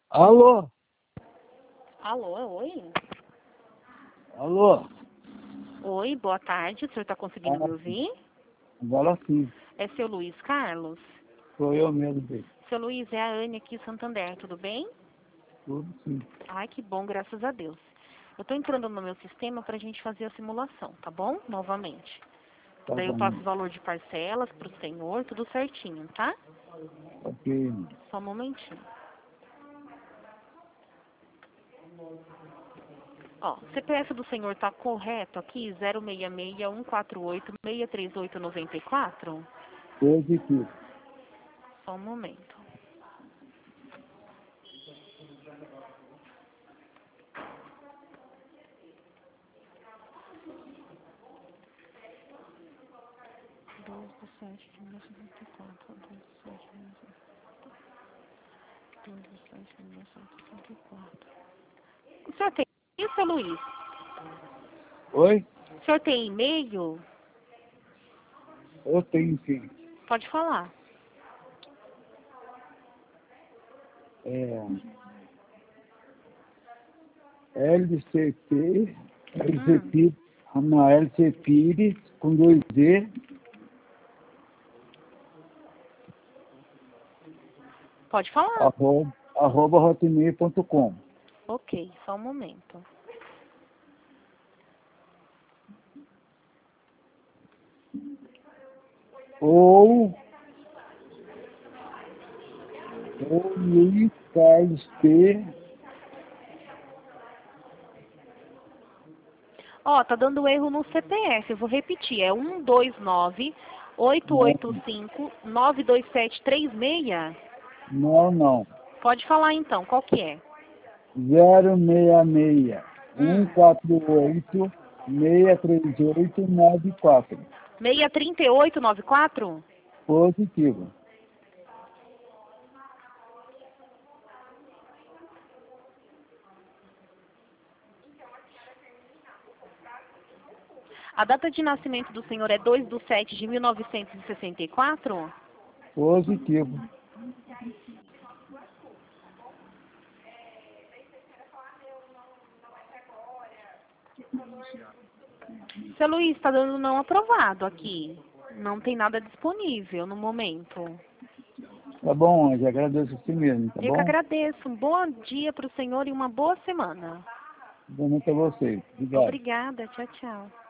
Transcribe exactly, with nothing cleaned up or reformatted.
Alô? Alô, oi? Alô? Oi, boa tarde. O senhor está conseguindo Ah, me ouvir? agora sim. É seu Luiz Carlos? Sou eu mesmo, bem. Seu Luiz, é a Anne aqui, Santander, tudo bem? Tudo sim. Ai, que bom, graças a Deus. Eu estou entrando no meu sistema para a gente fazer a simulação, tá bom? Novamente. Tá Daí eu bom. passo o valor de parcelas para o senhor, tudo certinho, tá? Ok. Só um momentinho. Ó, o C P F do senhor tá correto aqui, zero seis seis, um quatro oito, seis três oito nove quatro? Positivo. Só um momento. dois de sete de mil novecentos e noventa e quatro, dois de sete de mil novecentos e noventa e quatro. O senhor tem e-mail, seu Luiz? Oi? O senhor tem e-mail? Eu tenho sim. Pode falar. É, L C P, L C Hum, P, não, L C Pires, com dois D, pode falar. arroba, arroba hotmail ponto com. Ok, só um momento. Ou, ou Luiz Carlos P. Ó, tá dando erro no C P F. Eu vou repetir. É um dois nove, oito Não, oito cinco, nove dois sete três seis. não, não. Pode falar então, qual que é? zero seis seis, um Hum, quatro oito, seis três oito nove quatro. seis três oito nove quatro? Positivo. A data de nascimento do senhor é dois de sete de mil novecentos e sessenta e quatro? Positivo. Seu Luiz, está dando não aprovado aqui. Não tem nada disponível no momento. Tá bom, Anjo. Agradeço a si mesmo, tá Eu que bom? agradeço. Um bom dia para o senhor e uma boa semana. Boa noite a vocês. Obrigado. Obrigada. Tchau, tchau.